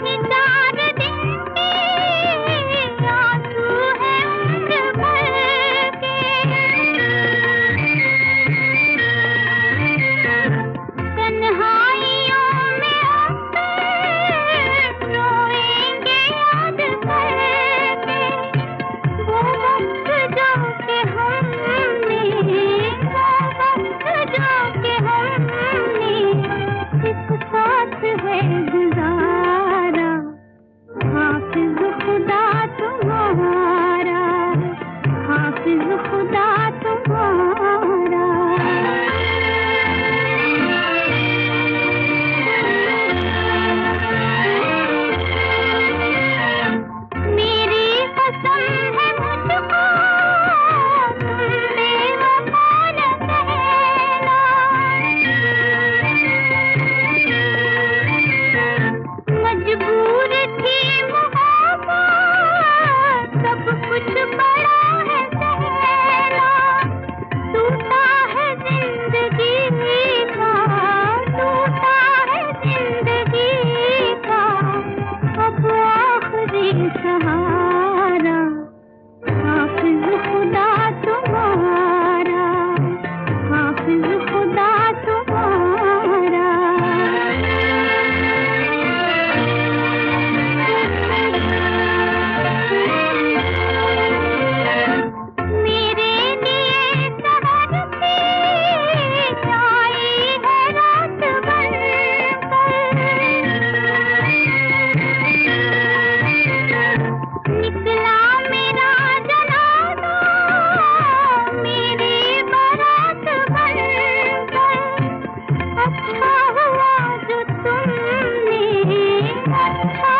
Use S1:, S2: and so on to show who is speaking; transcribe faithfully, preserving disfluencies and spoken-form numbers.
S1: नहीं चार दिन के आंसू है उम्र भर के। तन्हाइयों में अक्सर रोएंगे याद करके वो वक्त जो के हमने, वो वक्त जो के हमने एक साथ है गुजारा। हाफिज खुदा तुम्हारा, हाफिज खुदा तुम्हारा। मेरी कसम है मुझको तुम बेवफा न कहना। मजबूर थी मोहब्बत सब कुछ बड़ा है सहना। टूटा है जिंदगी का, टूटा है जिंदगी का अब आखिरी सहारा। हाफिज खुदा तुम्हारा, हाफिज खुदा तुम्हारा। मेरे लिए सहर से आई है रात बनकर। निकला मेरा जनाजा मेरी बारात बनकर। अच्छा हुआ जो तुमने, अच्छा